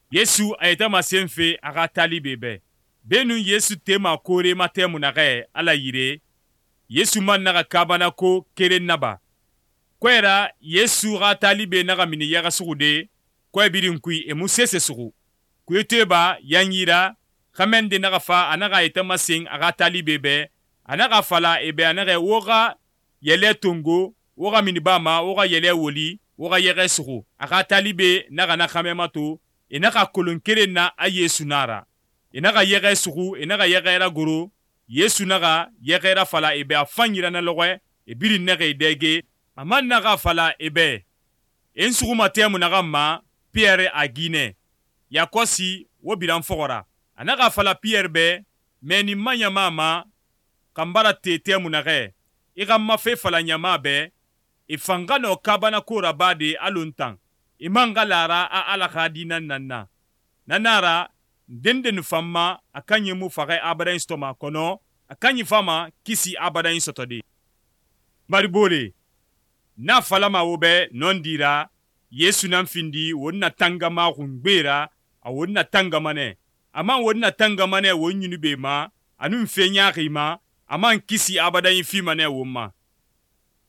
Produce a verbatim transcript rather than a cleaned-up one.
Yesu ayeta masenfe aga talibe be. Benu Yesu tema kore matemu nage ala yire. Yesu man naga kabana ko kere naba. Kwera Yesu ga talibe naga mini yaga sugude. Kwe birin kui emu sese sugu. Kuyeteba yanyira. Kamende naga fa anaga ayeta maseng aga talibe be. Anaga fala ebe anaga woga yele tongo. Woga minibama, woga yele woli. Woga yege sugu. Aga talibe naga nakame mato. Inaka kolonkere na a Yesu nara. Inaka yege sugu, inaka yege era guru. Yesu naga yege era fala ebe a fanyira na loge. Ebiri nege idege. Ama naga fala ebe. En sugu matemu naga ma. Pierre a Guinée. Yakosi wobiran fogora. Anaka fala Pierre be. Meni manya mama. Kambara tetemu nage. Iga mafe fala nyama be. Ifangano kabana kura bade aluntan. Imanga lara a alakadina nana. Nanara, denden fama, akanye mu fare abadain stoma kono, akanye fama kisi abadain sotode. Maribole, na falama wobe non dira, Yesu namfindi wonna tangama rungbera, a wonna tangamane. Ama wonna tangamane wonyunube ma, anum fenya rima, ama kisi abadain fimane woma.